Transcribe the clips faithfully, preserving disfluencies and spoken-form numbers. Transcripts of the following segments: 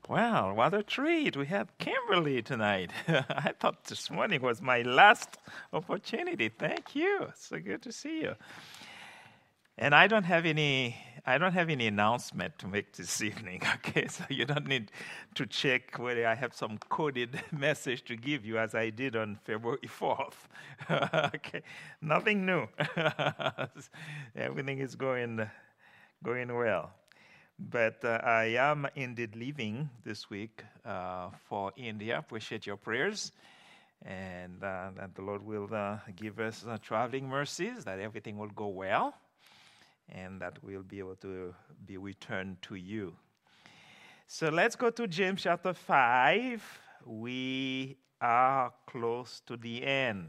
Well, what a treat. We have Kimberly tonight. I thought this morning was my last opportunity. Thank you. So good to see you. And I don't have any I don't have any announcement to make this evening, okay? So you don't need to check whether I have some coded message to give you as I did on February fourth. Okay. Nothing new. Everything is going going well. But uh, I am indeed leaving this week uh, for India. Appreciate your prayers. And uh, that the Lord will uh, give us uh, traveling mercies, that everything will go well, and that we'll be able to be returned to you. So let's go to James chapter five. We are close to the end.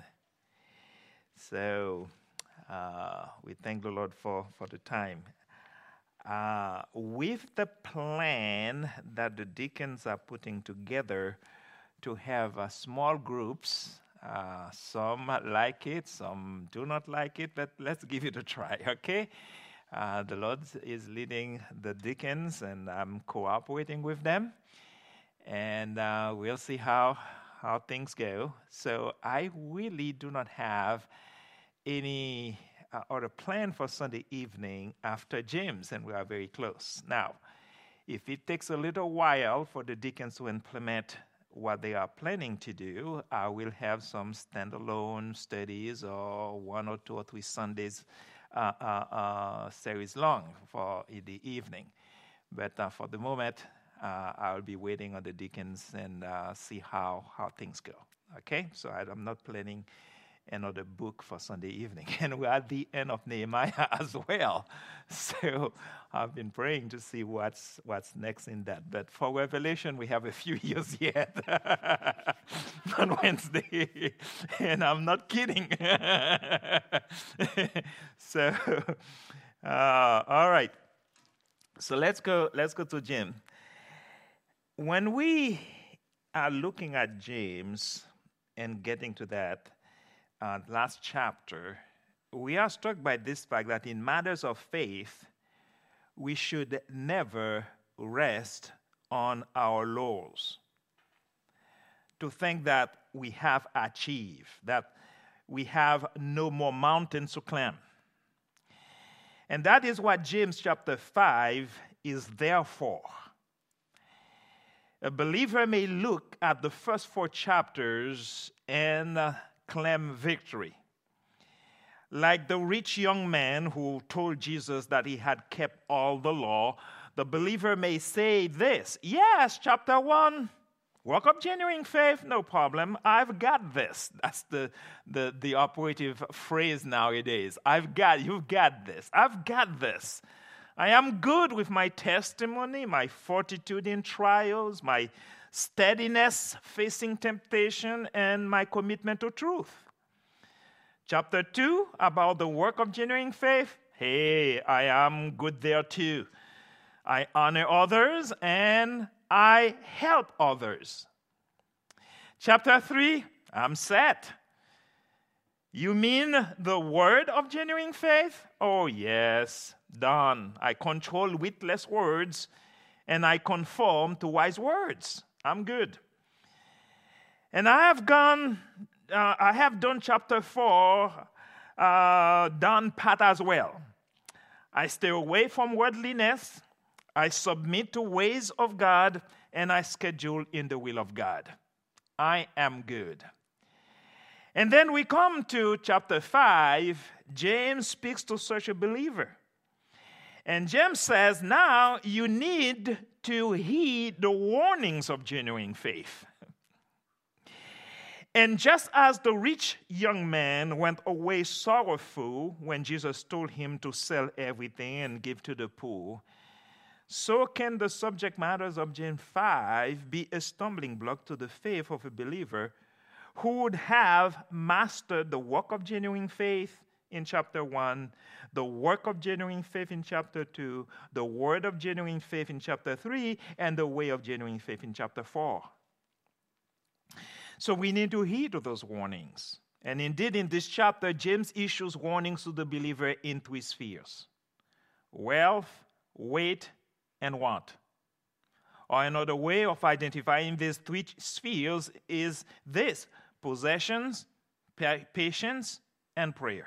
So uh, we thank the Lord for, for the time. Uh, with the plan that the deacons are putting together to have uh, small groups, uh, some like it, some do not like it, but let's give it a try, okay? Uh, the Lord is leading the deacons, and I'm cooperating with them, and uh, we'll see how how things go. So I really do not have any Uh, or a plan for Sunday evening after James, and we are very close. Now, if it takes a little while for the deacons to implement what they are planning to do, I will have some standalone studies or one or two or three Sundays uh, uh, uh, series long for the evening. But uh, for the moment, uh, I'll be waiting on the deacons and uh, see how, how things go. Okay? So I, I'm not planning another book for Sunday evening. And we're at the end of Nehemiah as well. So I've been praying to see what's what's next in that. But for Revelation, we have a few years yet on Wednesday. And I'm not kidding. So, uh, all right. So let's go, let's go to James. When we are looking at James and getting to that, Uh, last chapter, we are struck by this fact that in matters of faith, we should never rest on our laurels. To think that we have achieved, that we have no more mountains to climb. And that is what James chapter five is there for. A believer may look at the first four chapters and uh, claim victory. Like the rich young man who told Jesus that he had kept all the law, the believer may say this: yes, chapter one, walk up genuine faith, no problem. I've got this. That's the, the, the operative phrase nowadays. I've got, you've got this. I've got this. I am good with my testimony, my fortitude in trials, my steadiness facing temptation, and my commitment to truth. Chapter two, about the work of genuine faith. Hey, I am good there too. I honor others and I help others. Chapter three, I'm set. You mean the word of genuine faith? Oh yes, done. I control witless words and I conform to wise words. I'm good. And I have gone, uh, I have done chapter four, uh, done pat as well. I stay away from worldliness, I submit to ways of God, and I schedule in the will of God. I am good. And then we come to chapter five. James speaks to such a believer. And James says, now you need to heed the warnings of genuine faith. And just as the rich young man went away sorrowful when Jesus told him to sell everything and give to the poor, so can the subject matters of James five be a stumbling block to the faith of a believer who would have mastered the work of genuine faith in chapter one, the work of genuine faith in chapter two, the word of genuine faith in chapter three, and the way of genuine faith in chapter four. So we need to heed to those warnings. And indeed, in this chapter, James issues warnings to the believer in three spheres: wealth, weight, and want. Or another way of identifying these three spheres is this: possessions, pa- patience, and prayer.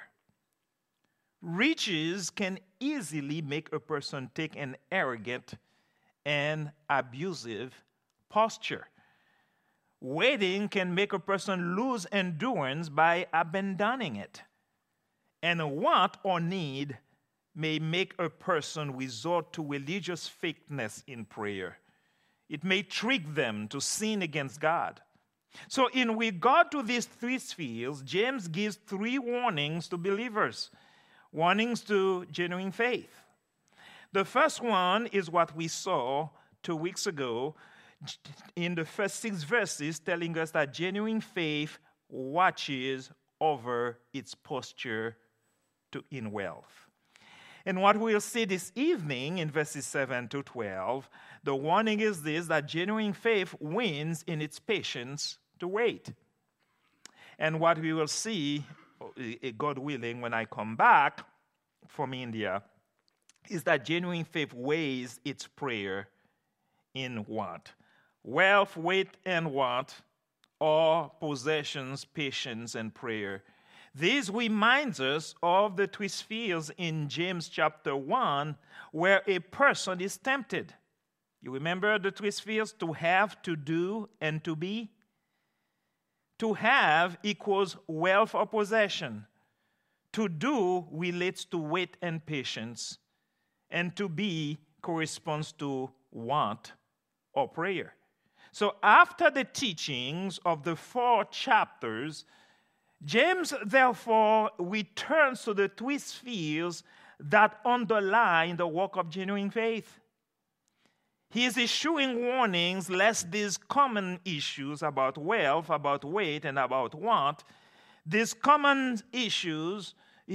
Riches can easily make a person take an arrogant and abusive posture. Waiting can make a person lose endurance by abandoning it. And a want or need may make a person resort to religious fakeness in prayer. It may trick them to sin against God. So in regard to these three spheres, James gives three warnings to believers. Warnings to genuine faith. The first one is what we saw two weeks ago in the first six verses, telling us that genuine faith watches over its posture to in wealth. And what we'll see this evening in verses seven to twelve, the warning is this: that genuine faith wins in its patience to wait. And what we will see, God willing, when I come back from India, is that genuine faith weighs its prayer in want. Wealth, wait, and want, or possessions, patience, and prayer. This reminds us of the three spheres in James chapter one, where a person is tempted. You remember the three spheres: to have, to do, and to be? To have equals wealth or possession. To do relates to wait and patience. And to be corresponds to want or prayer. So after the teachings of the four chapters, James therefore returns to the three spheres that underline the work of genuine faith. He is issuing warnings lest these common issues about wealth, about weight, and about want, these common issues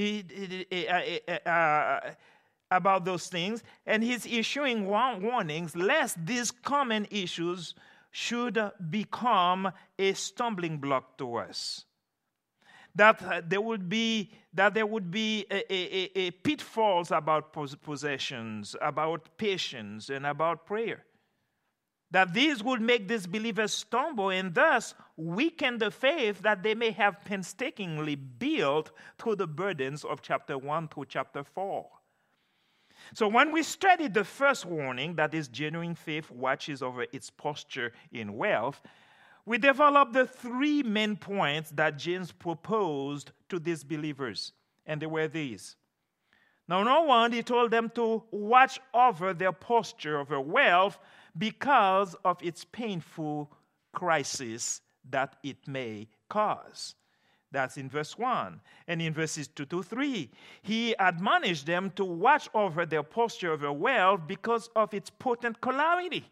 uh, about those things, and he's issuing warnings lest these common issues should become a stumbling block to us. That uh, there would be that there would be a, a, a pitfalls about possessions, about patience, and about prayer. That these would make these believers stumble and thus weaken the faith that they may have painstakingly built through the burdens of chapter one through chapter four. So when we studied the first warning, that is genuine faith watches over its posture in wealth, we developed the three main points that James proposed to these believers, and they were these. Now, number one, he told them to watch over their posture of their wealth because of its painful crisis that it may cause. That's in verse one. And in verses two to three, he admonished them to watch over their posture of their wealth because of its potent calamity.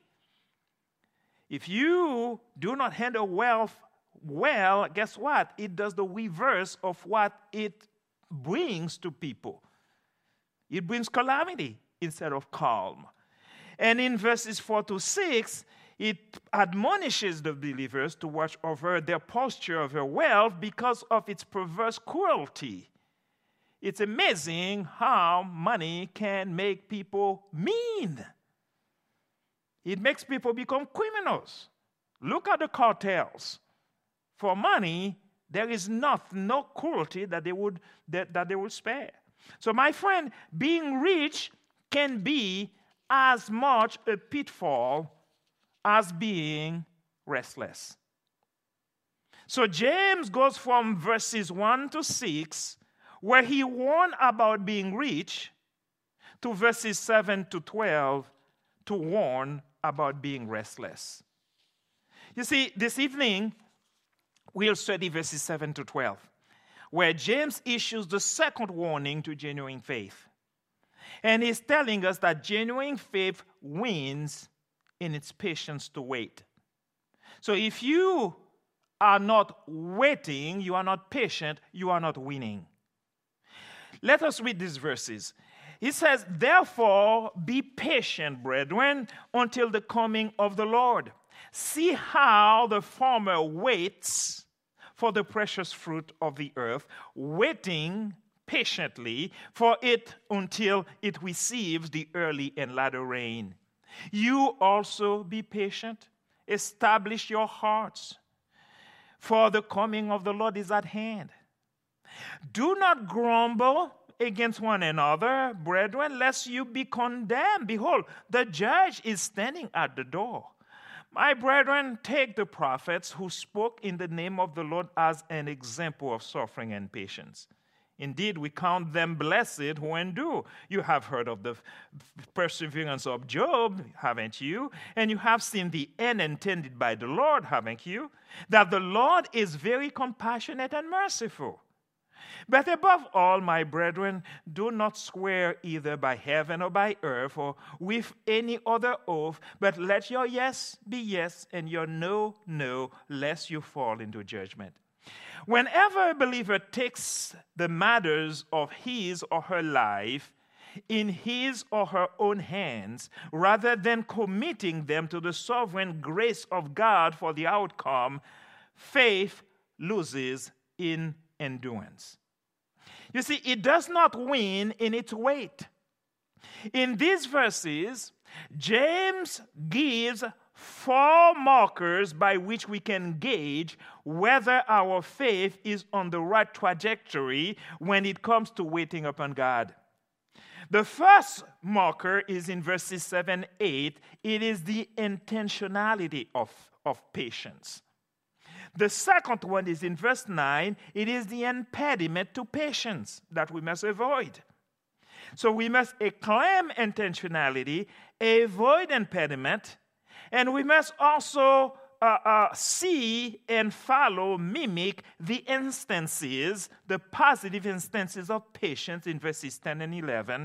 If you do not handle wealth well, guess what? It does the reverse of what it brings to people. It brings calamity instead of calm. And in verses four to six, it admonishes the believers to watch over their posture of their wealth because of its perverse cruelty. It's amazing how money can make people mean. It makes people become criminals. Look at the cartels. For money, there is not no cruelty that they would that, that they would spare. So, my friend, being rich can be as much a pitfall as being restless. So James goes from verses one to six, where he warned about being rich, to verses seven to twelve to warn about being restless. You see, this evening, we'll study verses seven to twelve, where James issues the second warning to genuine faith. And he's telling us that genuine faith wins in its patience to wait. So if you are not waiting, you are not patient, you are not winning. Let us read these verses. He says, "Therefore be patient, brethren, until the coming of the Lord. See how the farmer waits for the precious fruit of the earth, waiting patiently for it until it receives the early and latter rain. You also be patient. Establish your hearts, for the coming of the Lord is at hand. Do not grumble against one another, brethren, lest you be condemned. Behold, the judge is standing at the door. My brethren, take the prophets who spoke in the name of the Lord as an example of suffering and patience. Indeed, we count them blessed who endure. You have heard of the perseverance of Job, haven't you? And you have seen the end intended by the Lord, haven't you? That the Lord is very compassionate and merciful. But above all, my brethren, do not swear either by heaven or by earth or with any other oath, but let your yes be yes and your no, no, lest you fall into judgment. Whenever a believer takes the matters of his or her life in his or her own hands, rather than committing them to the sovereign grace of God for the outcome, faith loses in endurance. You see, it does not win in its weight. In these verses, James gives four markers by which we can gauge whether our faith is on the right trajectory when it comes to waiting upon God. The first marker is in verses seven, eight. It is the intentionality of, of patience. The second one is in verse nine. It is the impediment to patience that we must avoid. So we must acclaim intentionality, avoid impediment, and we must also uh, uh, see and follow, mimic the instances, the positive instances of patience in verses ten and eleven.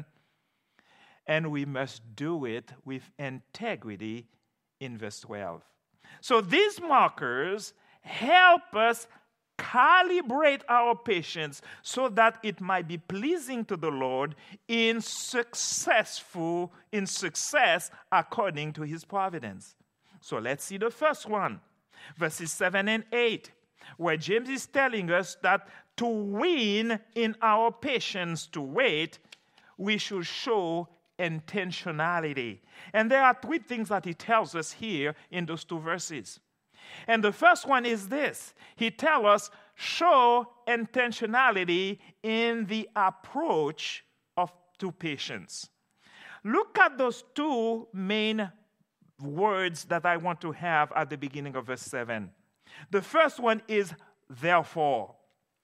And we must do it with integrity in verse twelve. So these markers help us calibrate our patience so that it might be pleasing to the Lord in successful in success according to his providence. So let's see the first one, verses seven and eight, where James is telling us that to win in our patience to wait, we should show intentionality. And there are three things that he tells us here in those two verses. And the first one is this. He tells us, show intentionality in the approach of to patience. Look at those two main words that I want to have at the beginning of verse seven. The first one is therefore.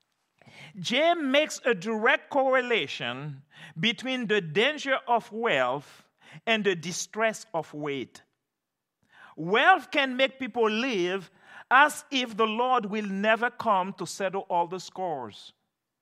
James makes a direct correlation between the danger of wealth and the distress of wait. Wealth can make people live as if the Lord will never come to settle all the scores.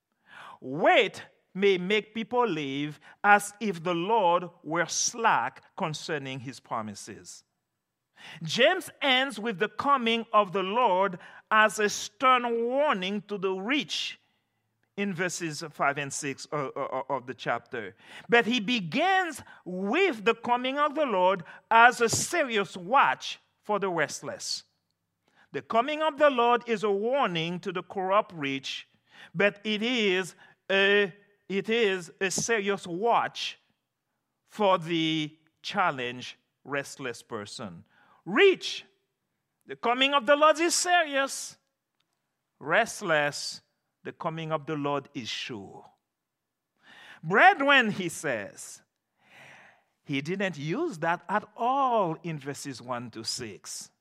Wait may make people live as if the Lord were slack concerning his promises. James ends with the coming of the Lord as a stern warning to the rich in verses five and six of the chapter. But he begins with the coming of the Lord as a serious watch for the restless. The coming of the Lord is a warning to the corrupt rich, but it is a, it is a serious watch for the challenged, restless person. Rich, the coming of the Lord is serious. Restless, the coming of the Lord is sure. Brethren, he says, he didn't use that at all in verses one to six.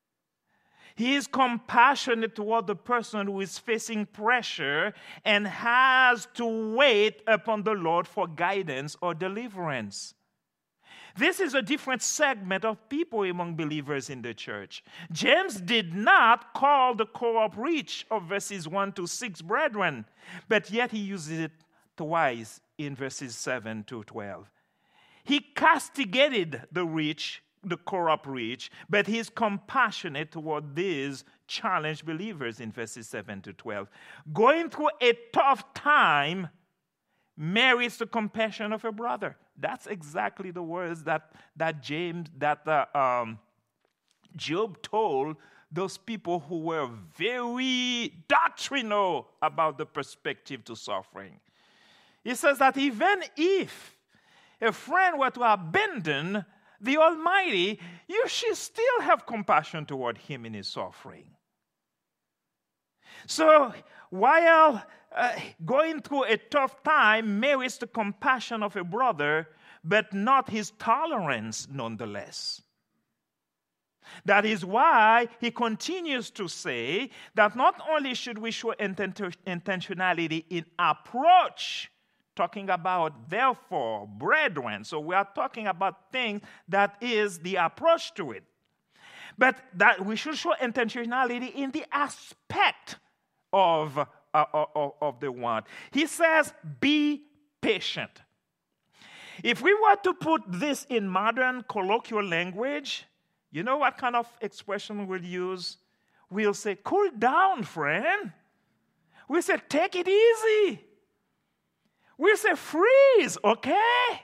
He is compassionate toward the person who is facing pressure and has to wait upon the Lord for guidance or deliverance. This is a different segment of people among believers in the church. James did not call the corrupt rich of verses one to six brethren, but yet he uses it twice in verses seven to twelve. He castigated the rich, the corrupt rich, but he is compassionate toward these challenged believers in verses seven to twelve. Going through a tough time merits the compassion of a brother. That's exactly the words that that James, that uh, um, Job told those people who were very doctrinal about the perspective to suffering. He says that even if a friend were to abandon the Almighty, you should still have compassion toward him in his suffering. So while uh, going through a tough time merits the compassion of a brother, but not his tolerance nonetheless. That is why he continues to say that not only should we show intent- intentionality in approach, talking about therefore, brethren. So we are talking about things that is the approach to it. But that we should show intentionality in the aspect of, uh, of, of the want. He says, be patient. If we were to put this in modern colloquial language, you know what kind of expression we'll use? We'll say, cool down, friend. We'll say, take it easy. We'll say, freeze, okay?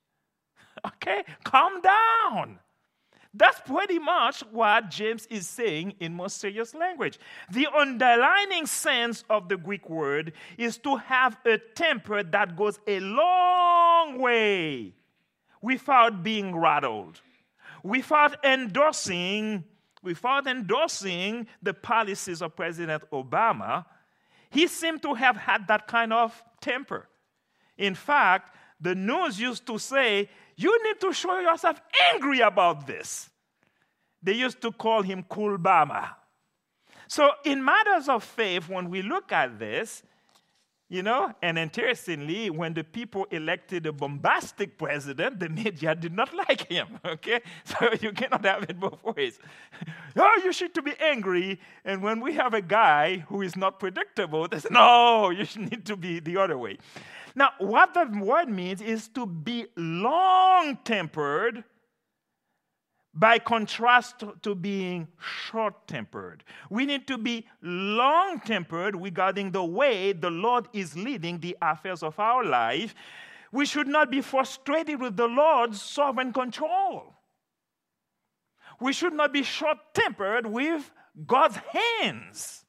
Okay, calm down. That's pretty much what James is saying in more serious language. The underlining sense of the Greek word is to have a temper that goes a long way without being rattled, without endorsing, without endorsing the policies of President Obama. He seemed to have had that kind of temper. In fact, the news used to say, you need to show yourself angry about this. They used to call him Coolbama. So in matters of faith, when we look at this, you know, and interestingly, when the people elected a bombastic president, the media did not like him, okay? So you cannot have it both ways. Oh, you should to be angry, and when we have a guy who is not predictable, they say, no, you should need to be the other way. Now, what that word means is to be long-tempered by contrast to being short-tempered. We need to be long-tempered regarding the way the Lord is leading the affairs of our life. We should not be frustrated with the Lord's sovereign control. We should not be short-tempered with God's hands.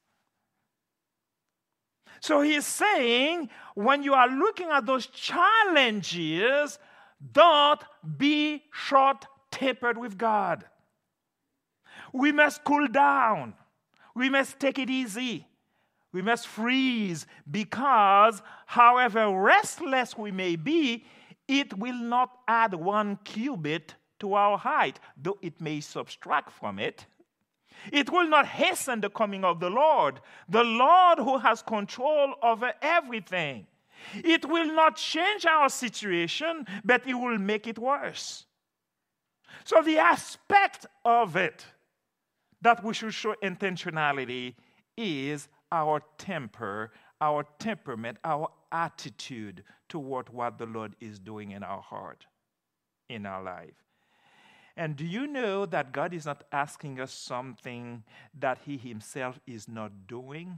So he's saying, when you are looking at those challenges, don't be short-tempered with God. We must cool down. We must take it easy. We must freeze, because however restless we may be, it will not add one cubit to our height, though it may subtract from it. It will not hasten the coming of the Lord, the Lord who has control over everything. It will not change our situation, but it will make it worse. So the aspect of it that we should show intentionality is our temper, our temperament, our attitude toward what the Lord is doing in our heart, in our life. And do you know that God is not asking us something that he himself is not doing?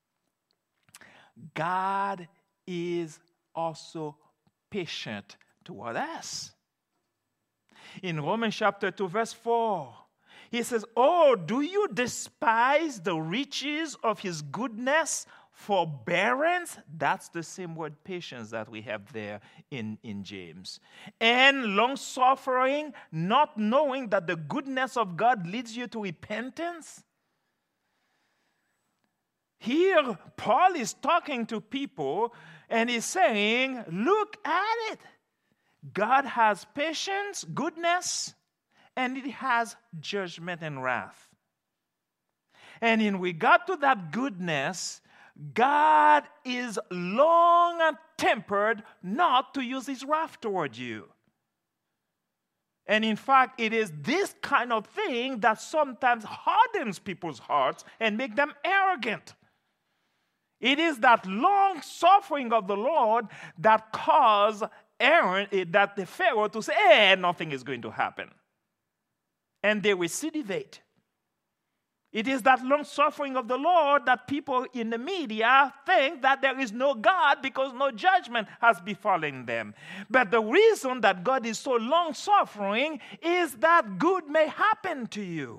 God is also patient toward us. In Romans chapter two, verse four, he says, oh, do you despise the riches of his goodness, forbearance? That's the same word patience that we have there in, in James. And long-suffering, not knowing that the goodness of God leads you to repentance? Here, Paul is talking to people and he's saying, look at it. God has patience, goodness, and it has judgment and wrath. And in regard to that goodness, God is long and tempered not to use his wrath toward you. And in fact, it is this kind of thing that sometimes hardens people's hearts and make them arrogant. It is that long suffering of the Lord that caused Aaron, that the Pharaoh to say, eh, nothing is going to happen. And they recidivate. It is that long suffering of the Lord that people in the media think that there is no God because no judgment has befallen them. But the reason that God is so long suffering is that good may happen to you.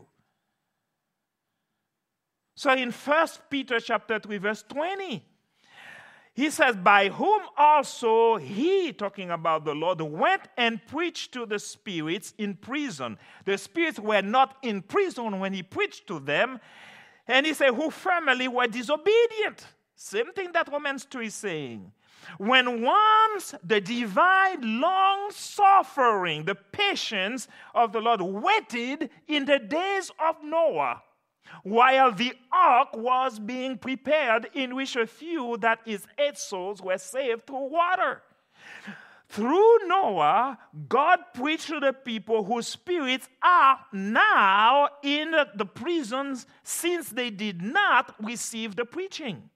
So in First Peter chapter three, verse twenty, He says, by whom also he, talking about the Lord, went and preached to the spirits in prison. The spirits were not in prison when he preached to them. And he said, who formerly were disobedient. Same thing that Romans two is saying. When once the divine long suffering, the patience of the Lord waited in the days of Noah, while the ark was being prepared, in which a few, that is, eight souls, were saved through water. Through Noah, God preached to the people whose spirits are now in the prisons, since they did not receive the preaching.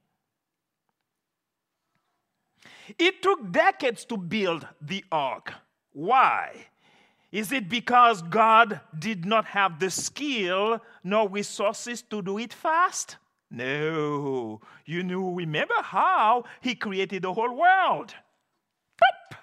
It took decades to build the ark. Why? Is it because God did not have the skill nor resources to do it fast? No. You know, remember how he created the whole world. Boop.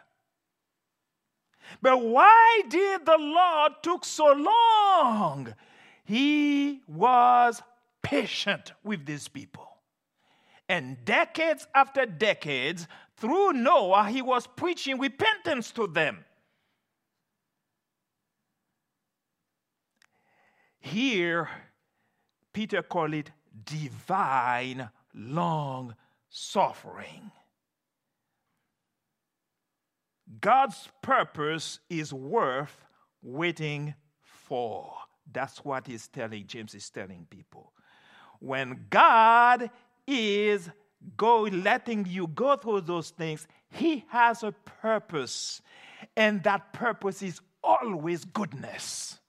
But why did the Lord took so long? He was patient with these people. And decades after decades, through Noah, he was preaching repentance to them. Here, Peter called it divine long suffering. God's purpose is worth waiting for. That's what he's telling, James is telling people. When God is go letting you go through those things, he has a purpose, and that purpose is always goodness.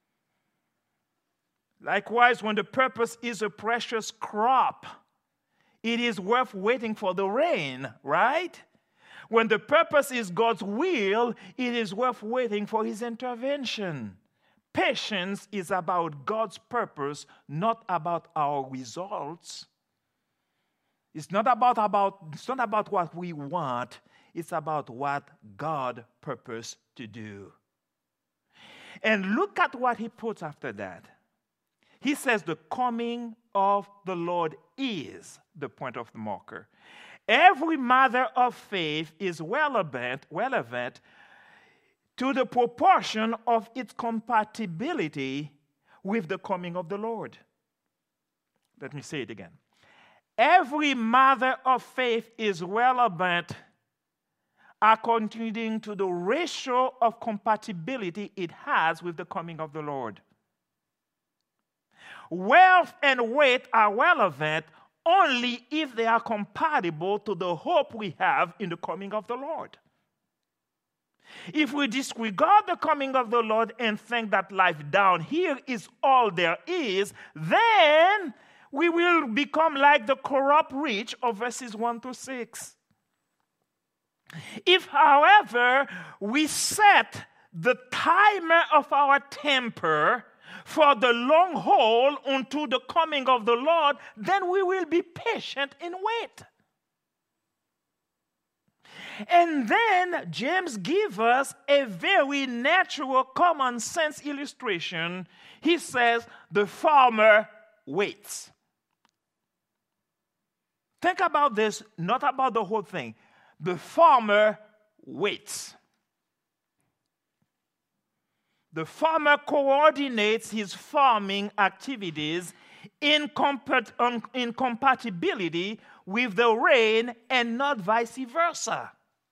Likewise, when the purpose is a precious crop, it is worth waiting for the rain, right? When the purpose is God's will, it is worth waiting for his intervention. Patience is about God's purpose, not about our results. It's not about, about, it's not about what we want. It's about what God purposed to do. And look at what he puts after that. He says the coming of the Lord is the point of the marker. Every matter of faith is relevant, relevant to the proportion of its compatibility with the coming of the Lord. Let me say it again. Every matter of faith is relevant according to the ratio of compatibility it has with the coming of the Lord. Wealth and weight are relevant only if they are compatible to the hope we have in the coming of the Lord. If we disregard the coming of the Lord and think that life down here is all there is, then we will become like the corrupt rich of verses one to six. If, however, we set the timer of our temper for the long haul unto the coming of the Lord, then we will be patient in wait. And then James gives us a very natural common sense illustration. He says, the farmer waits. Think about this, not about the whole thing. The farmer waits. The farmer coordinates his farming activities in, compat- um, in compatibility with the rain and not vice versa.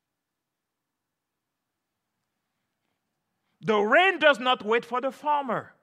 The rain does not wait for the farmer.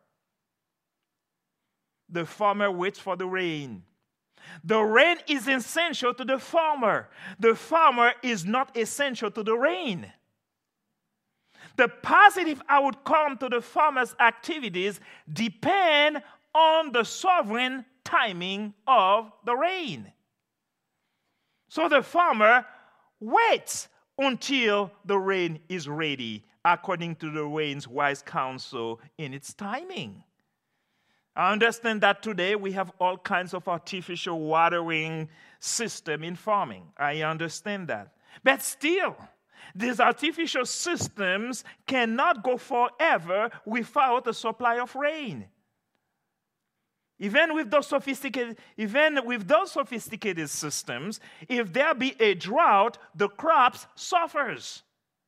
The farmer waits for the rain. The rain is essential to the farmer. The farmer is not essential to the rain. The positive outcome to the farmer's activities depend on the sovereign timing of the rain. So the farmer waits until the rain is ready, according to the rain's wise counsel in its timing. I understand that today we have all kinds of artificial watering system in farming. I understand that. But still, these artificial systems cannot go forever without a supply of rain. Even with those sophisticated, even with those sophisticated systems, if there be a drought, the crops suffers.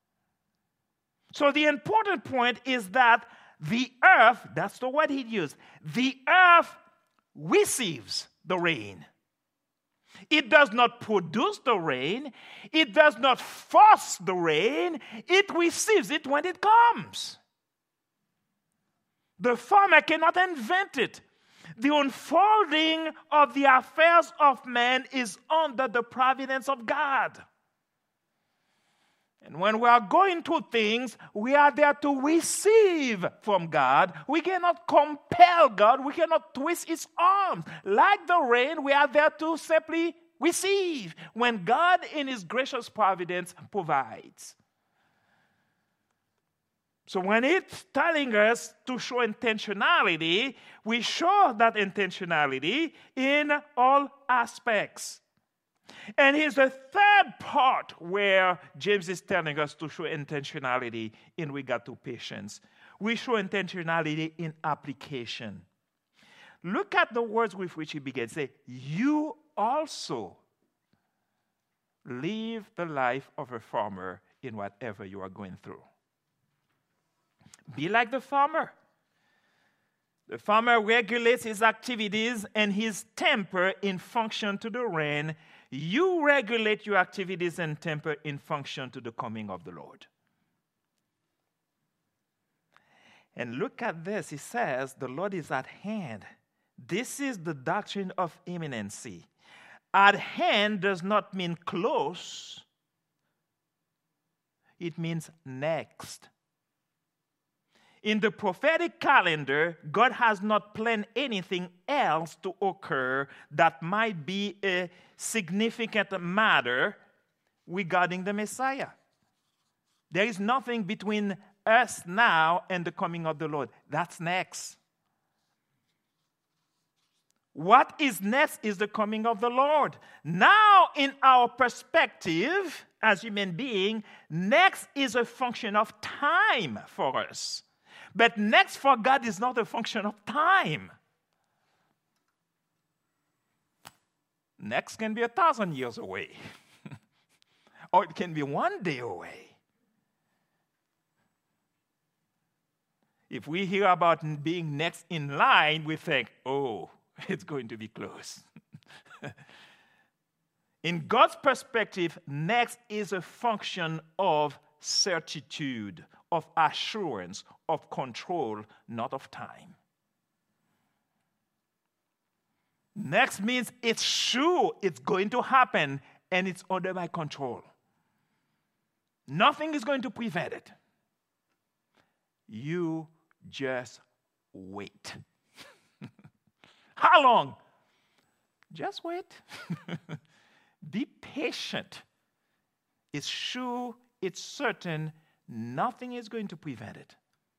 So the important point is that the earth, that's the word he used, the earth receives the rain. It does not produce the rain. It does not force the rain. It receives it when it comes. The farmer cannot invent it. The unfolding of the affairs of man is under the providence of God. And when we are going through things, we are there to receive from God. We cannot compel God. We cannot twist his arms. Like the rain, we are there to simply receive when God in his gracious providence provides. So when it's telling us to show intentionality, we show that intentionality in all aspects. And here's the third part where James is telling us to show intentionality in regard to patience. We show intentionality in application. Look at the words with which he begins. Say, you also live the life of a farmer in whatever you are going through. Be like the farmer. The farmer regulates his activities and his temper in function to the rain. You regulate your activities and temper in function to the coming of the Lord. And look at this. He says, the Lord is at hand. This is the doctrine of imminency. At hand does not mean close. It means next. In the prophetic calendar, God has not planned anything else to occur that might be a significant matter regarding the Messiah. There is nothing between us now and the coming of the Lord. That's next. What is next is the coming of the Lord. Now, in our perspective as human beings, next is a function of time for us. But next for God is not a function of time. Next can be a thousand years away. Or it can be one day away. If we hear about being next in line, we think, oh, it's going to be close. In God's perspective, next is a function of certitude, of assurance, of control, not of time. Next means it's sure it's going to happen and it's under my control. Nothing is going to prevent it. You just wait. How long? Just wait. Be patient. It's sure, it's certain, nothing is going to prevent it.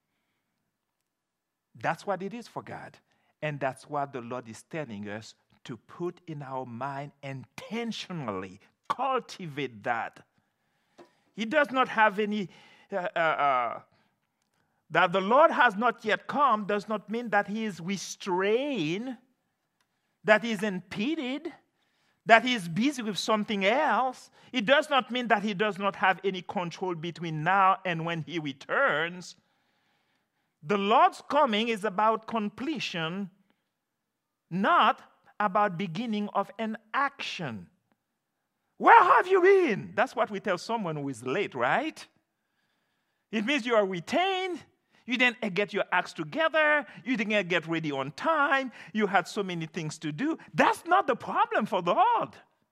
That's what it is for God. And that's what the Lord is telling us to put in our mind intentionally. Cultivate that. He does not have any, uh, uh, uh, that the Lord has not yet come does not mean that he is restrained, that he is impeded, that he is busy with something else. It does not mean that he does not have any control between now and when he returns. The Lord's coming is about completion, not about beginning of an action. Where have you been? That's what we tell someone who is late, right? It means you are retained. You didn't get your acts together. You didn't get ready on time. You had so many things to do. That's not the problem for the Lord.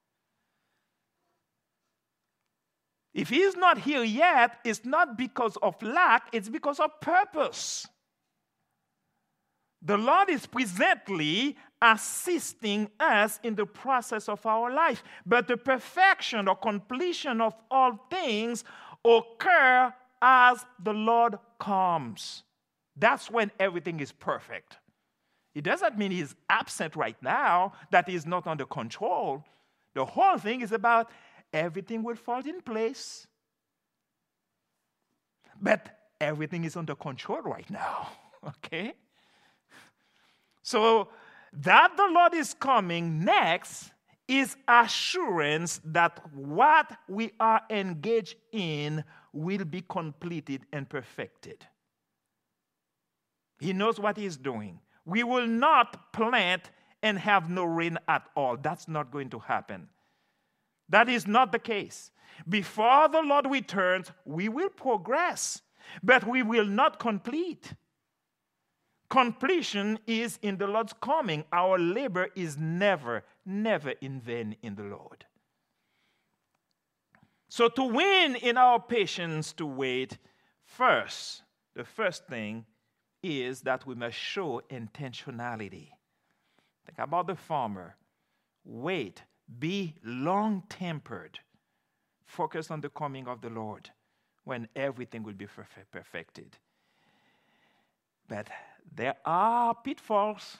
If he is not here yet, it's not because of lack, it's because of purpose. The Lord is presently assisting us in the process of our life. But the perfection or completion of all things occur as the Lord comes. That's when everything is perfect. It doesn't mean he's absent right now, that he's not under control. The whole thing is about everything will fall in place. But everything is under control right now. Okay? So that the Lord is coming next is assurance that what we are engaged in will be completed and perfected. He knows what he's doing. We will not plant and have no rain at all. That's not going to happen. That is not the case. Before the Lord returns, we will progress, but we will not complete. Completion is in the Lord's coming. Our labor is never, never in vain in the Lord. So to win in our patience to wait, first, the first thing is that we must show intentionality. Think about the farmer. Wait, be long-tempered. Focus on the coming of the Lord when everything will be perfected. But there are pitfalls.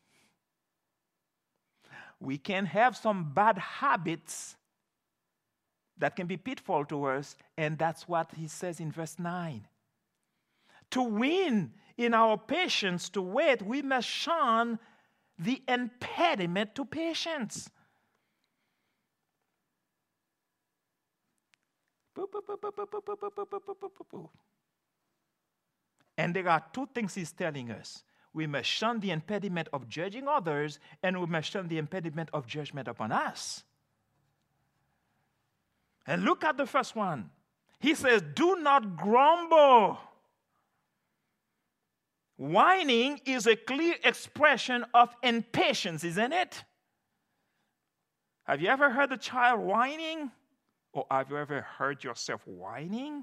We can have some bad habits that can be pitfall to us, and that's what he says in verse nine. To win in our patience to wait, we must shun the impediment to patience. And there are two things he's telling us. We must shun the impediment of judging others, and we must shun the impediment of judgment upon us. And look at the first one. He says, do not grumble. Whining is a clear expression of impatience, isn't it? Have you ever heard a child whining? Or have you ever heard yourself whining?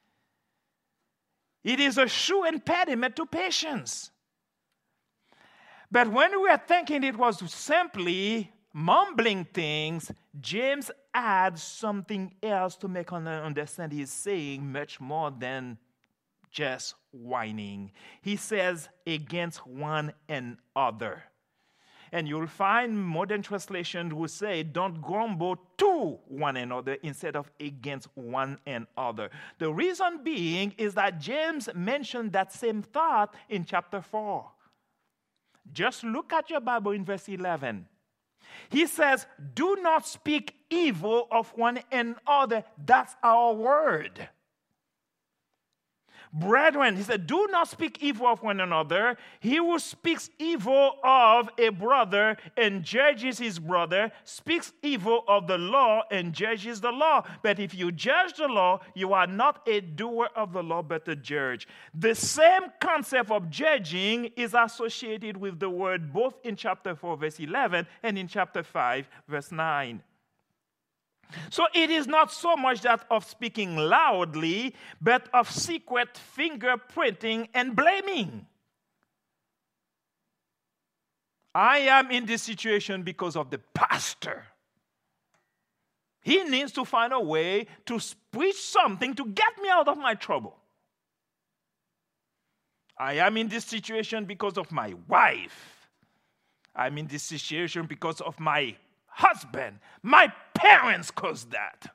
It is a true impediment to patience. But when we are thinking it was simply mumbling things, James adds something else to make us understand he's saying much more than just whining. He says against one another. And you'll find modern translations will say, don't grumble to one another instead of against one another. The reason being is that James mentioned that same thought in chapter four. Just look at your Bible in verse eleven. He says, do not speak evil of one another. That's our word. Brethren, he said, do not speak evil of one another. He who speaks evil of a brother and judges his brother speaks evil of the law and judges the law. But if you judge the law, you are not a doer of the law, but a judge. The same concept of judging is associated with the word both in chapter four, verse eleven, and in chapter five, verse nine. So it is not so much that of speaking loudly, but of secret fingerprinting and blaming. I am in this situation because of the pastor. He needs to find a way to preach something to get me out of my trouble. I am in this situation because of my wife. I'm in this situation because of my husband. My parents caused that.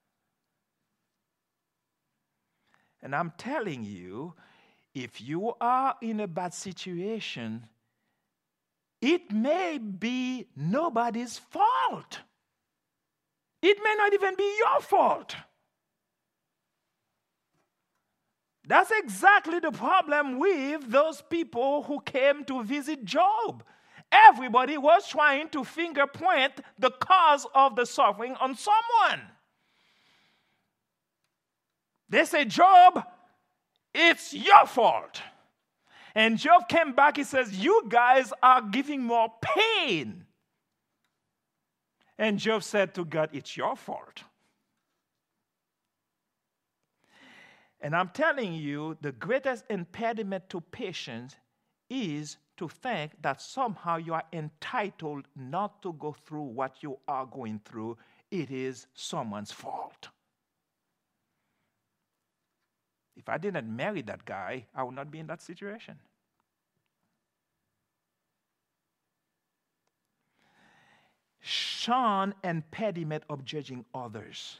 And I'm telling you, if you are in a bad situation, it may be nobody's fault. It may not even be your fault. That's exactly the problem with those people who came to visit Job. Everybody was trying to finger point the cause of the suffering on someone. They say, Job, it's your fault. And Job came back, he says, you guys are giving more pain. And Job said to God, it's your fault. And I'm telling you, the greatest impediment to patience is to think that somehow you are entitled not to go through what you are going through. It is someone's fault. If I didn't marry that guy, I would not be in that situation. Shun impediment of judging others.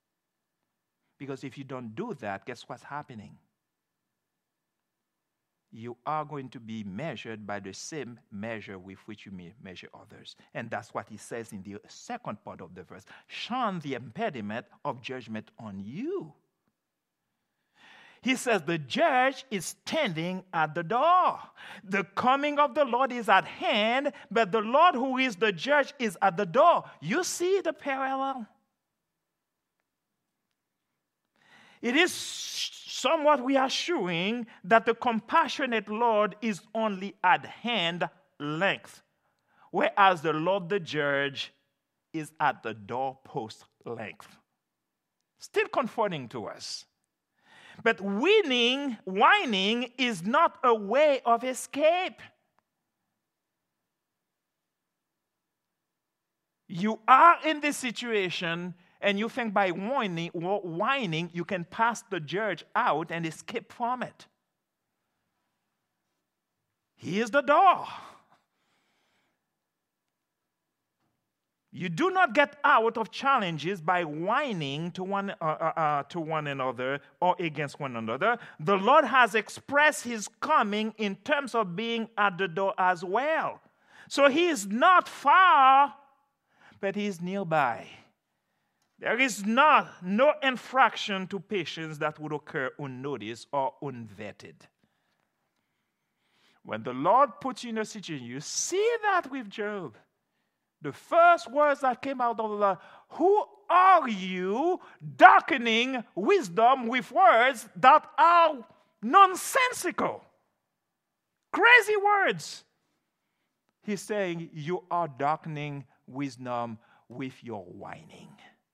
Because if you don't do that, guess what's happening? you are going to be measured by the same measure with which you may measure others. And that's what he says in the second part of the verse. Shun the impediment of judgment on you. He says the judge is standing at the door. The coming of the Lord is at hand, but the Lord who is the judge is at the door. You see the parallel? It is somewhat reassuring that the compassionate Lord is only at hand length, whereas the Lord the judge is at the doorpost length. Still comforting to us. But whining, whining is not a way of escape. You are in this situation, and you think by whining, whining you can pass the judge out and escape from it. He is the door. You do not get out of challenges by whining to one, uh, uh, uh, to one another or against one another. The Lord has expressed his coming in terms of being at the door as well. So he is not far, but he is nearby. There is not no infraction to patience that would occur unnoticed or unvetted. When the Lord puts you in a situation, you see that with Job. The first words that came out of the Lord, who are you darkening wisdom with words that are nonsensical? Crazy words. He's saying, you are darkening wisdom with your whining.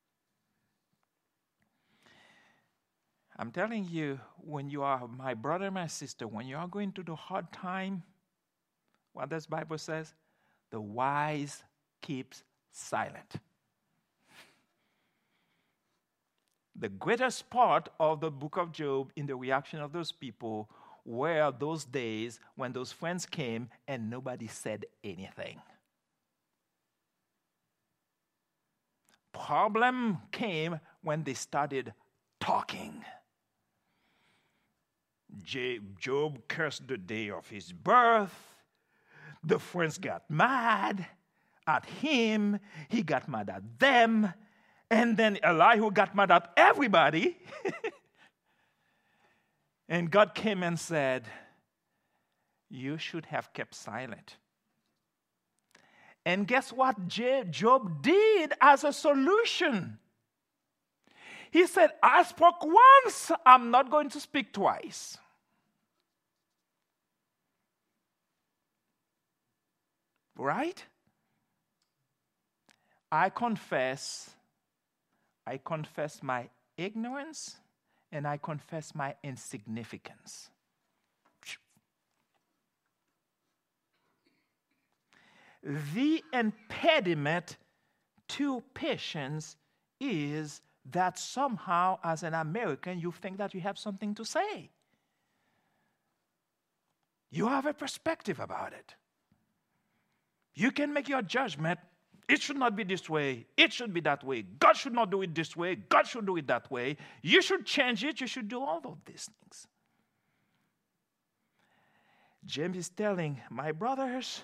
I'm telling you, when you are my brother, my sister, when you are going through the hard time, what does the Bible says? The wise keeps silent. The greatest part of the book of Job in the reaction of those people were those days when those friends came and nobody said anything. Problem came when they started talking. Job cursed the day of his birth. The friends got mad at him. He got mad at them. And then Elihu got mad at everybody. And God came and said, you should have kept silent. And guess what Job did as a solution? He said, I spoke once, I'm not going to speak twice. Right? I confess, I confess my ignorance and I confess my insignificance. The impediment to patience is that somehow, as an American, you think that you have something to say. You have a perspective about it. You can make your judgment. It should not be this way. It should be that way. God should not do it this way. God should do it that way. You should change it. You should do all of these things. James is telling my brothers,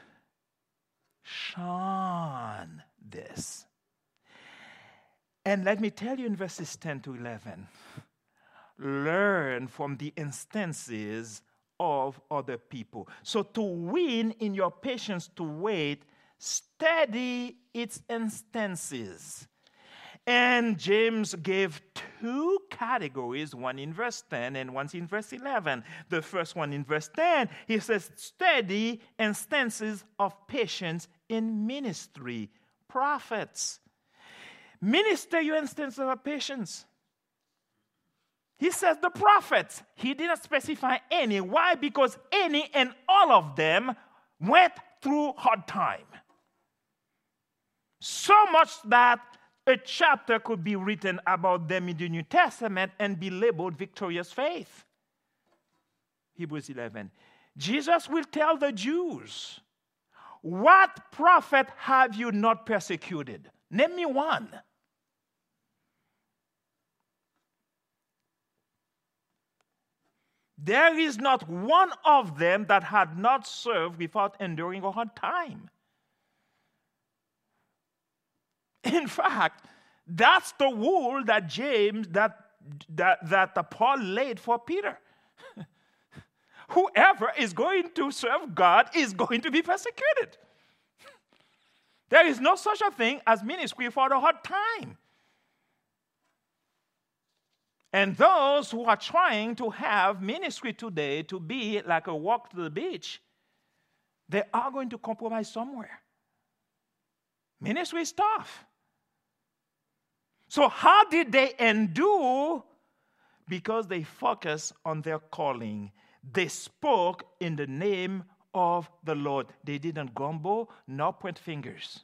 shun this. And let me tell you in verses ten to eleven, learn from the instances of other people. So to win in your patience to wait, study its instances. And James gave two categories, one in verse ten and one in verse eleven. The first one in verse ten, he says, study instances of patience in ministry. Prophets. Minister your instance of patience. He says the prophets. He didn't specify any. Why? Because any and all of them went through hard time. So much that a chapter could be written about them in the New Testament and be labeled victorious faith. Hebrews eleven. Jesus will tell the Jews, what prophet have you not persecuted? Name me one. There is not one of them that had not served without enduring a hard time. In fact, that's the rule that James, that, that, that Paul laid for Peter. Whoever is going to serve God is going to be persecuted. There is no such a thing as ministry for a hard time. And those who are trying to have ministry today to be like a walk to the beach, they are going to compromise somewhere. Ministry is tough. So how did they endure? Because they focused on their calling. They spoke in the name of the Lord. They didn't grumble nor point fingers.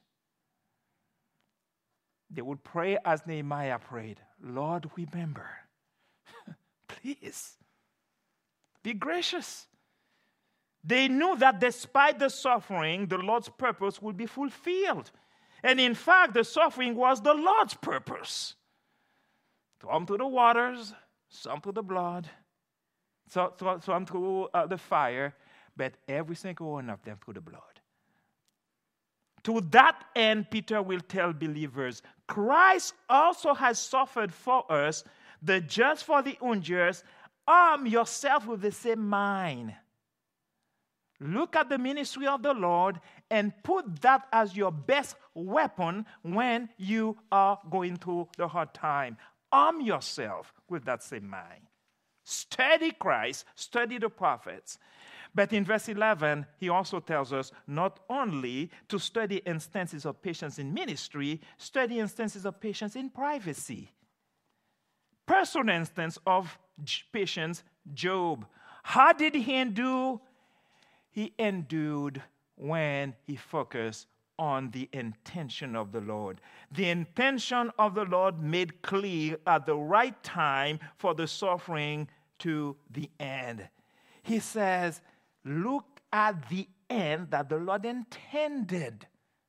They would pray as Nehemiah prayed. Lord, remember. Please. Be gracious. They knew that despite the suffering, the Lord's purpose would be fulfilled. And in fact, the suffering was the Lord's purpose. Some through the waters, some through the blood, some, some through uh, the fire, but every single one of them through the blood. To that end, Peter will tell believers, Christ also has suffered for us, the just for the unjust. Arm yourself with the same mind. Look at the ministry of the Lord and put that as your best weapon when you are going through the hard time. Arm yourself with that same mind. Study Christ, study the prophets. But in verse eleven, he also tells us not only to study instances of patience in ministry, study instances of patience in privacy. Personal instance of patience, Job. How did he endure? He endured when he focused on the intention of the Lord. The intention of the Lord made clear at the right time for the suffering to the end. He says, look at the end that the Lord intended.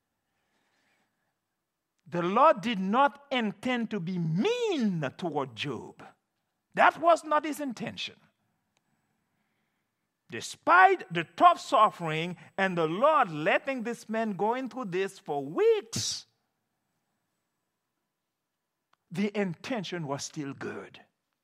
The Lord did not intend to be mean toward Job. That was not his intention. Despite the tough suffering and the Lord letting this man going through this for weeks, the intention was still good.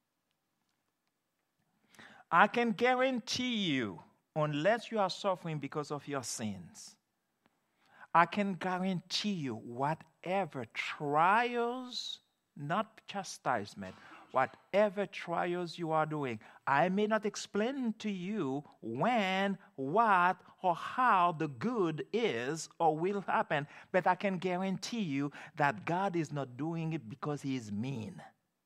I can guarantee you, unless you are suffering because of your sins, I can guarantee you whatever trials, not chastisement, whatever trials you are doing, I may not explain to you when, what, or how the good is or will happen, but I can guarantee you that God is not doing it because he is mean.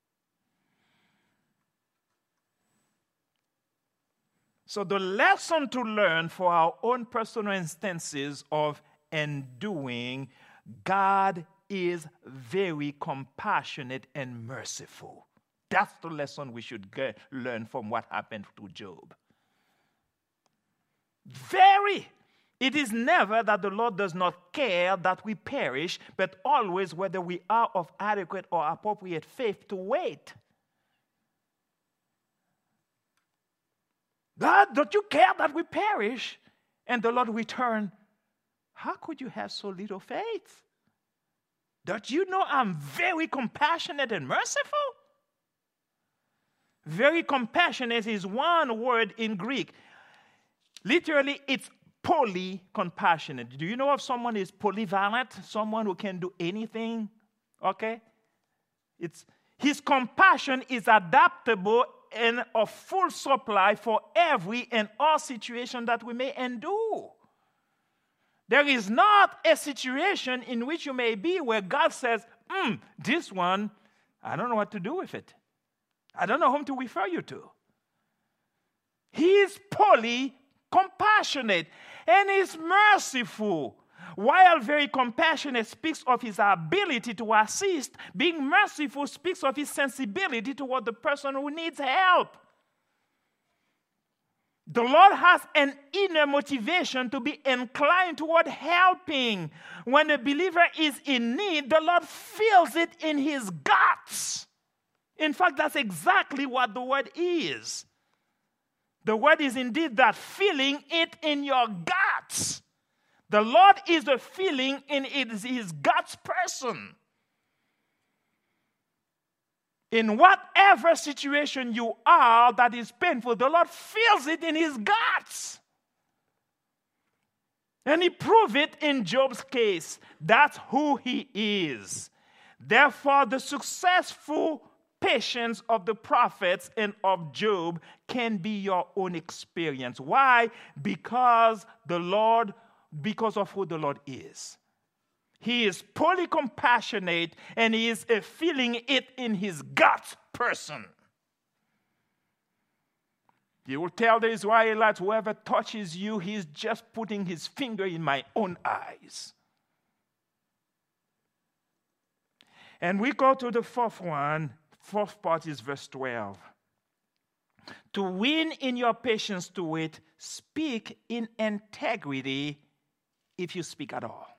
So the lesson to learn for our own personal instances of enduring, God is very compassionate and merciful. That's the lesson we should get, learn from what happened to Job. Very. It is never that the Lord does not care that we perish, but always whether we are of adequate or appropriate faith to wait. God, don't you care that we perish? And the Lord returned, how could you have so little faith? Don't you know I'm very compassionate and merciful? Very compassionate is one word in Greek. Literally, it's poly-compassionate. Do you know if someone is polyvalent? Someone who can do anything? Okay? It's his compassion is adaptable and of full supply for every and all situation that we may endure. There is not a situation in which you may be where God says, hmm, this one, I don't know what to do with it. I don't know whom to refer you to. He is poly compassionate and is merciful. While very compassionate speaks of his ability to assist, being merciful speaks of his sensibility toward the person who needs help. The Lord has an inner motivation to be inclined toward helping. When a believer is in need, the Lord feels it in his guts. In fact, that's exactly what the word is. The word is indeed that feeling it in your guts. The Lord is the feeling in his, his guts person. In whatever situation you are that is painful, the Lord feels it in his guts. And he proved it in Job's case. That's who he is. Therefore, the successful patience of the prophets and of Job can be your own experience. Why? Because the Lord, because of who the Lord is. He is fully compassionate, and he is a feeling it in his guts person. He will tell the Israelites, whoever touches you, he's just putting his finger in my own eyes. And we go to the fourth one. Fourth part is verse twelve. To win in your patience to wait, speak in integrity if you speak at all.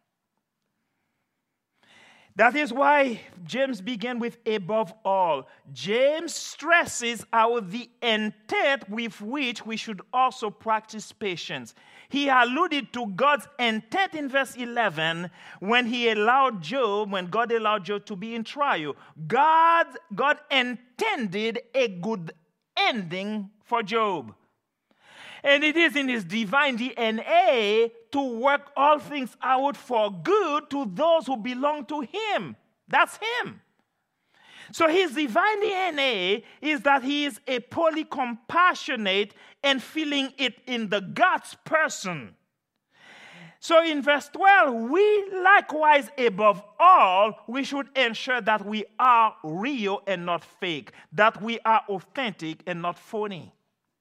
That is why James began with above all. James stresses out the intent with which we should also practice patience. He alluded to God's intent in verse eleven when he allowed Job, when God allowed Job to be in trial. God, God intended a good ending for Job. And it is in his divine D N A to work all things out for good to those who belong to him. That's him. So his divine D N A is that he is a polycompassionate and feeling it in the guts person. So in verse twelve, we likewise, above all, we should ensure that we are real and not fake, that we are authentic and not phony.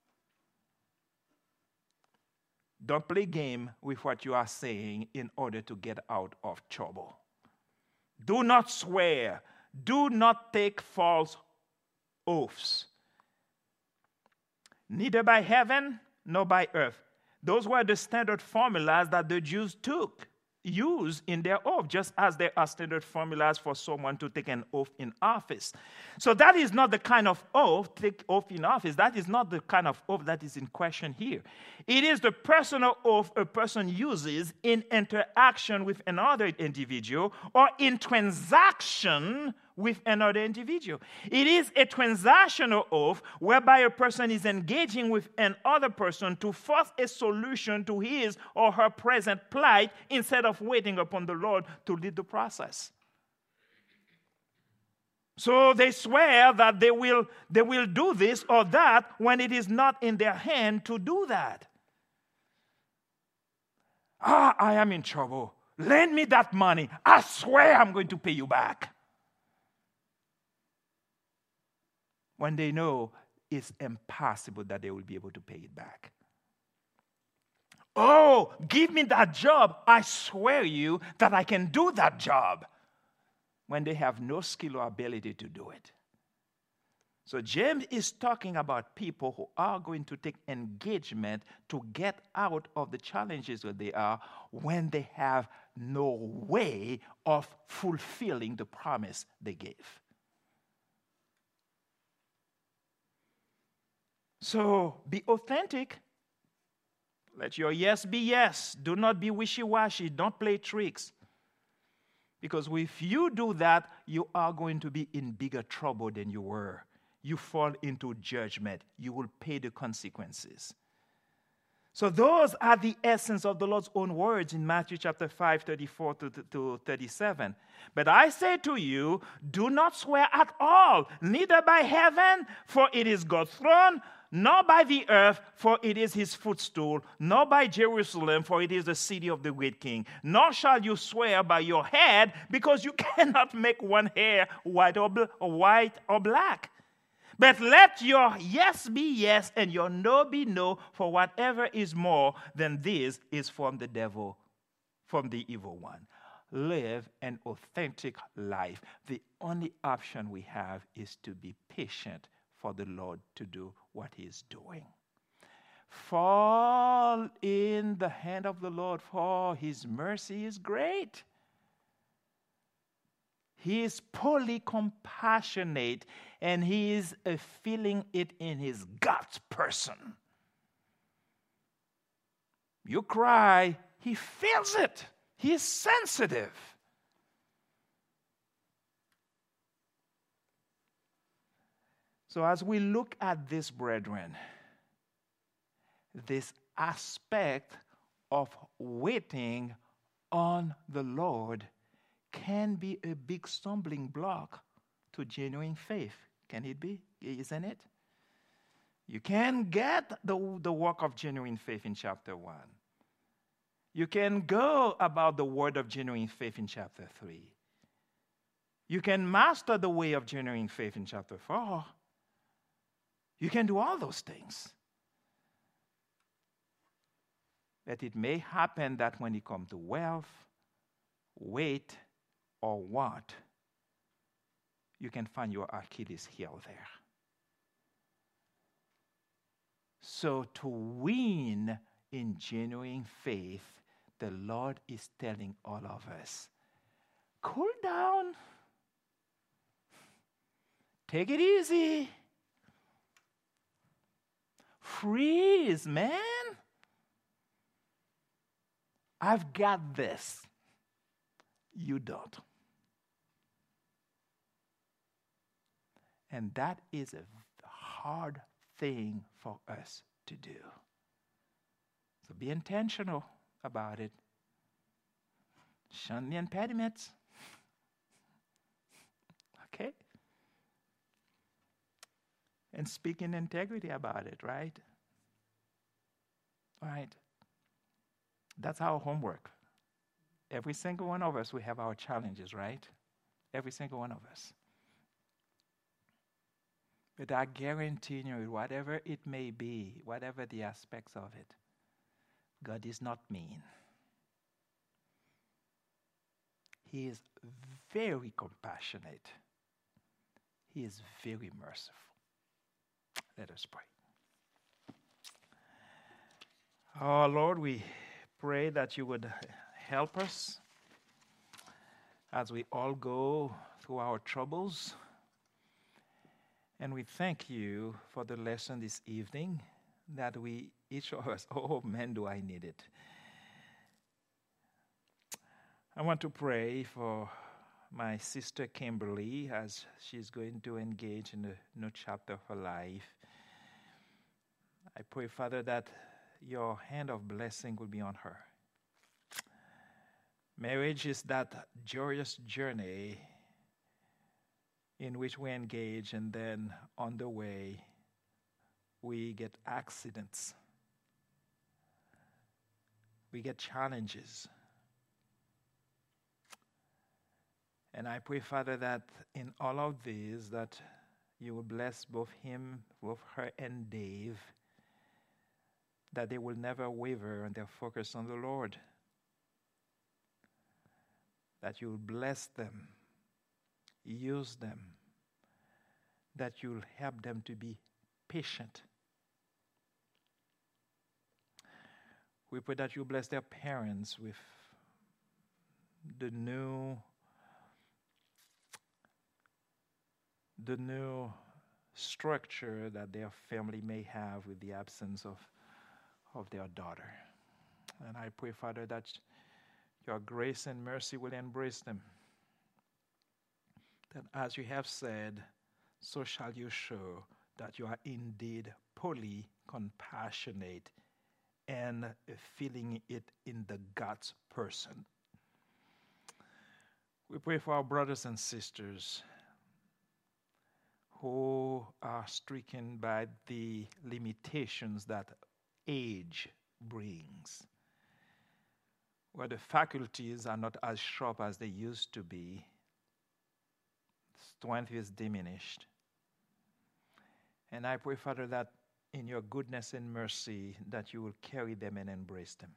Don't play game with what you are saying in order to get out of trouble. Do not swear. Do not take false oaths. Neither by heaven nor by earth. Those were the standard formulas that the Jews took, used in their oath, just as there are standard formulas for someone to take an oath in office. So that is not the kind of oath, take oath in office, that is not the kind of oath that is in question here. It is the personal oath a person uses in interaction with another individual or in transaction with another individual. It is a transactional oath whereby a person is engaging with another person to force a solution to his or her present plight instead of waiting upon the Lord to lead the process. So they swear that they will, they will do this or that when it is not in their hand to do that. Ah, I am in trouble. Lend me that money. I swear I'm going to pay you back. When they know it's impossible that they will be able to pay it back. Oh, give me that job. I swear you that I can do that job. When they have no skill or ability to do it. So James is talking about people who are going to take engagement to get out of the challenges that they are when they have no way of fulfilling the promise they gave. So be authentic. Let your yes be yes. Do not be wishy-washy. Don't play tricks. Because if you do that, you are going to be in bigger trouble than you were. You fall into judgment. You will pay the consequences. So those are the essence of the Lord's own words in Matthew chapter five, thirty-four to thirty-seven. But I say to you, do not swear at all, neither by heaven, for it is God's throne, nor by the earth, for it is his footstool, nor by Jerusalem, for it is the city of the great king. Nor shall you swear by your head, because you cannot make one hair white or, bl- or white or black. But let your yes be yes, and your no be no, for whatever is more than this is from the devil, from the evil one. Live an authentic life. The only option we have is to be patient for the Lord to do what he is doing. Fall in the hand of the Lord, for his mercy is great. He is polycompassionate, and he is a feeling it in his guts person. You cry, he feels it. He is sensitive. So as we look at this, brethren, this aspect of waiting on the Lord can be a big stumbling block to genuine faith. Can it be? Isn't it? You can get the, the work of genuine faith in chapter one. You can go about the word of genuine faith in chapter three. You can master the way of genuine faith in chapter four. You can do all those things. But it may happen that when it comes to wealth, weight, or want, you can find your Achilles heel there. So to win in genuine faith, the Lord is telling all of us, cool down. Take it easy. Freeze, man. I've got this. You don't. And that is a hard thing for us to do. So be intentional about it. Shun the impediments. Okay? And speak in integrity about it, right? All right. That's our homework. Every single one of us, we have our challenges, right? Every single one of us. But I guarantee you, whatever it may be, whatever the aspects of it, God is not mean. He is very compassionate. He is very merciful. Let us pray. Oh, Lord, we pray that you would help us as we all go through our troubles. And we thank you for the lesson this evening that we, each of us, oh man, do I need it. I want to pray for my sister Kimberly as she's going to engage in a new chapter of her life. I pray, Father, that your hand of blessing will be on her. Marriage is that joyous journey in which we engage, and then on the way, we get accidents. We get challenges. And I pray, Father, that in all of these, that you will bless both him, both her and Dave, that they will never waver in their focus on the Lord. That you will bless them, use them, that you will help them to be patient. We pray that you bless their parents with the new, the new structure that their family may have with the absence of, of their daughter. And I pray, Father, that your grace and mercy will embrace them. That as you have said, so shall you show that you are indeed fully compassionate and feeling it in the God's person. We pray for our brothers and sisters who are stricken by the limitations that age brings, where the faculties are not as sharp as they used to be. Strength is diminished. And I pray, Father, that in your goodness and mercy, that you will carry them and embrace them.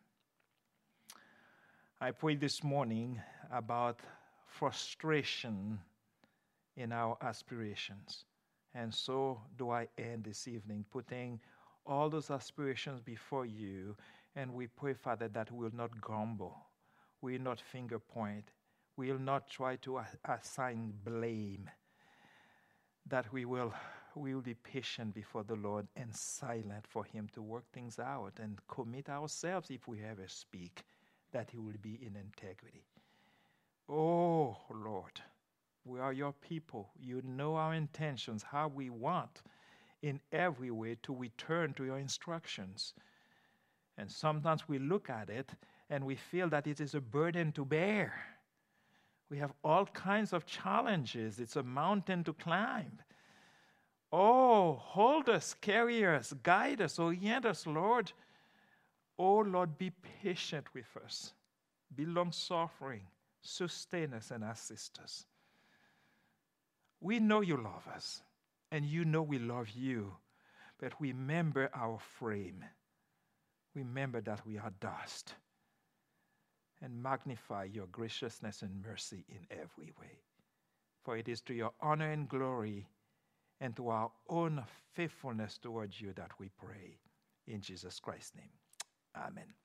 I pray this morning about frustration in our aspirations. And so do I end this evening, putting all those aspirations before you. And we pray, Father, that we will not grumble. We will not finger point. We will not try to assign blame. That we will we will be patient before the Lord and silent for him to work things out, and commit ourselves, if we ever speak, that he will be in integrity. Oh, Lord, we are your people. You know our intentions, how we want in every way to return to your instructions. And sometimes we look at it and we feel that it is a burden to bear. We have all kinds of challenges. It's a mountain to climb. Oh, hold us, carry us, guide us, orient us, Lord. Oh, Lord, be patient with us. Be long-suffering. Sustain us and assist us. We know you love us, and you know we love you, but remember our frame. Remember that we are dust, and magnify your graciousness and mercy in every way. For it is to your honor and glory and to our own faithfulness towards you that we pray. In Jesus Christ's name, amen.